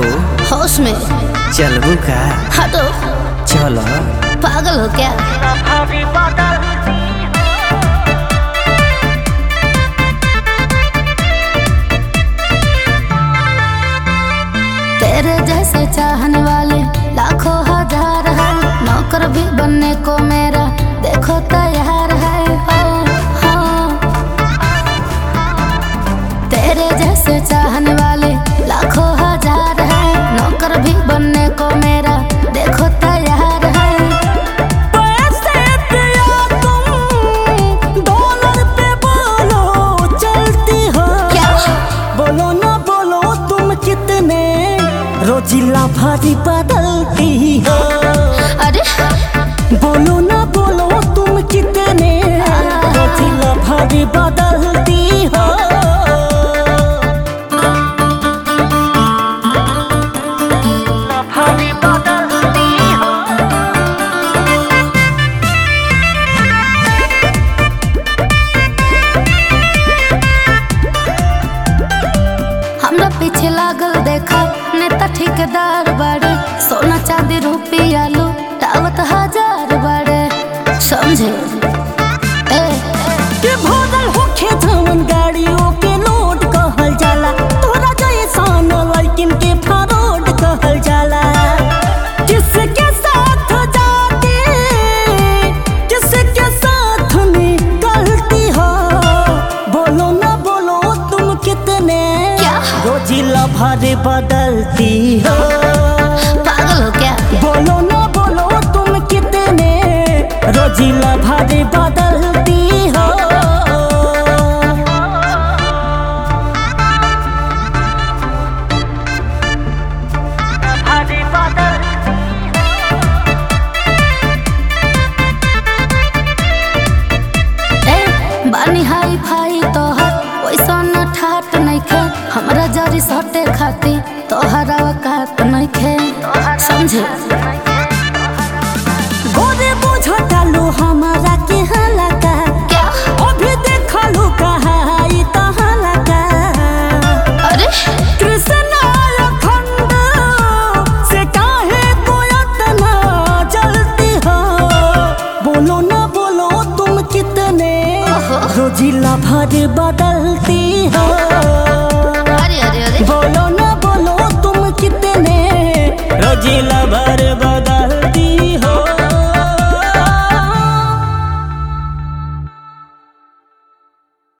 हो होश में चलबू का हटो। चलो पागल हो क्या? तेरे जैसे चाहने वाले लाखों हजार है, नौकर भी बनने को मेरा देखो तैयार है। तेरे जैसे चाहने वाले लाखों हजार है, नौकर भी बनने को मेरा देखो तैयार है। पैसे दिया तुम डॉलर पे बोलो चलती हो क्या? बोलो ना बोलो तुम कितने रोजिला भारी बदलती हो। अरे बोलो ना बोलो तुम कितने रोजिला भारी बदलती हो। हमरा पीछे लागल देखा नेता ठेकेदार बाड़े, सोना चांदी रुपया लुटावत हजार बाड़े, समझे? ए के भोगल होखे धमन गाड़ियों के लोड कहल जाला, तोरा जैसन लड़किन के फरोड कहल जाला। किसके साथ जाके किसके साथ निकलती हो, बोलो ना बोलो तुम कितने क्या? रोजिला भारी बदलती हो। पागल हो क्या? बोलो ना बोलो तुम कितने रोजिला भारी बदलती हो। बानी हाई फाई तोहर वैसा न ठाट नइखे, हमरा जरी सटे खाती तोहरा औकात नइखे, समझे? गोरे बुझटालू हमारा के हलका, क्या? अभी देखलू कहाई तो हलका। अरे कृष्ण अखंड से काहे कोयतना जलती हो, बोलो ना बोलो तुम कितने रोजिला भारी बदलती हो। अरे अरे अरे बोलो ना बोलो तुम कितने रोजिला भारी